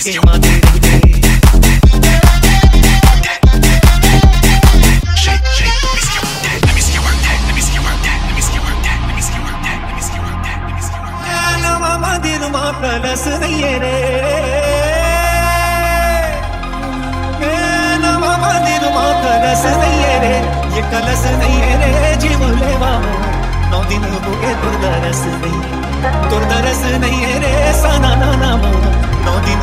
के माथे कलस नहीं है रे मंदिर मां कलस नहीं है रे ये कलस नहीं है रे जीवले मामो 9 दिन हो गए तुरदरस नहीं है रे साना ना नामो 9 दिन